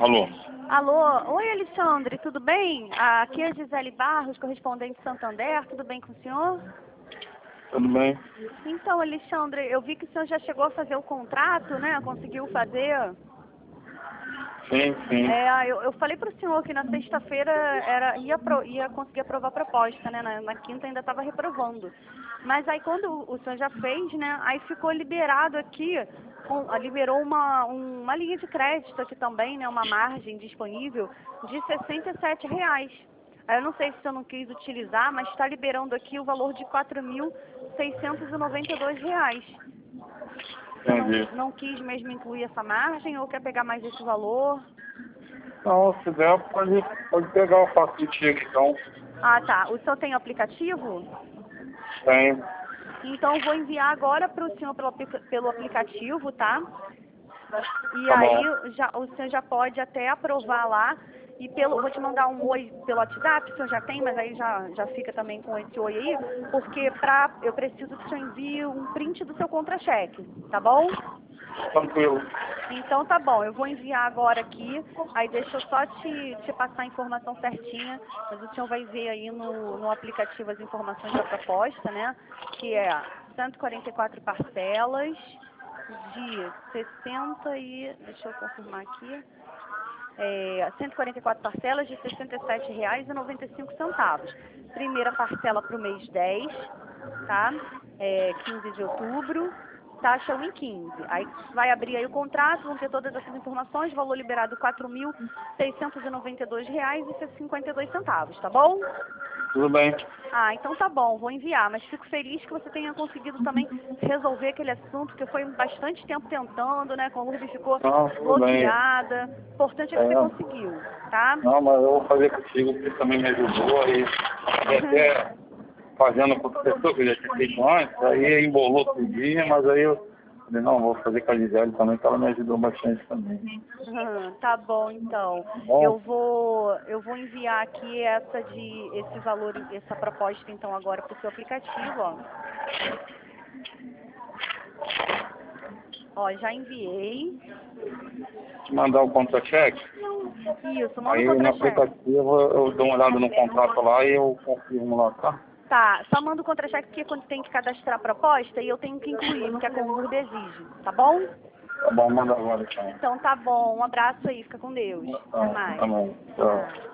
Alô? Alô, oi Alexandre, tudo bem? Aqui é a Gisele Barros, correspondente de Santander, tudo bem com o senhor? Tudo bem? Então, Alexandre, eu vi que o senhor já chegou a fazer o contrato, né? Conseguiu fazer? Sim, sim. Eu falei para o senhor que na sexta-feira ia conseguir aprovar a proposta, né? Na quinta ainda estava reprovando. Mas aí quando o senhor já fez, né? Aí ficou liberado aqui, liberou uma linha de crédito aqui também, né? Uma margem disponível de R$ 67. Aí eu não sei se o senhor não quis utilizar, mas está liberando aqui o valor de R$ 4.692. Você Entendi. não quis mesmo incluir essa margem ou quer pegar mais esse valor? Não, se der, pode pegar, eu faço contigo, então. Ah, tá. O senhor tem o aplicativo? Tem. Então, vou enviar agora para o senhor pelo aplicativo, tá? E Tá bom. aí, o senhor já pode até aprovar lá. E vou te mandar um oi pelo WhatsApp, o senhor já tem, mas aí já fica também com esse oi aí, porque eu preciso que o senhor envie um print do seu contra-cheque, tá bom? Tranquilo. Então tá bom, eu vou enviar agora aqui, aí deixa eu só te passar a informação certinha, mas o senhor vai ver aí no aplicativo as informações da proposta, né? Que é 144 parcelas de 60 e... deixa eu confirmar aqui. 144 parcelas de R$ 67,95. Primeira parcela para o mês 10, tá? 15 de outubro, taxa 1 em 15. Aí vai abrir aí o contrato, vão ter todas essas informações, valor liberado R$ 4.692,52, tá bom? Tudo bem. Ah, então tá bom, vou enviar, mas fico feliz que você tenha conseguido também resolver aquele assunto, que foi bastante tempo tentando, né? Com a URB ficou Não, tudo bem. bloqueada. O importante é que você conseguiu, tá? Não, mas eu vou fazer contigo, porque também me ajudou e até fazendo com outra pessoa que eu já tinha feito antes, aí embolou todo dia, mas aí eu falei, não, vou fazer com a Gisele também, que ela me ajudou bastante também. Tá bom, então. Bom, Eu vou enviar aqui esse valor, essa proposta, então, agora para o seu aplicativo, ó. Ó, já enviei. te mandar o contra-cheque, Isso, manda o aí no contra-cheque. aplicativo eu dou uma olhada no contrato lá e eu confirmo lá, tá? Tá, só manda o contra-cheque porque quando tem que cadastrar a proposta e eu tenho que incluir, porque a Conurb exige, tá bom? Tá bom, manda agora então. Então tá bom, um abraço aí, fica com Deus. Até Tá mais. bom. Tchau. Tchau.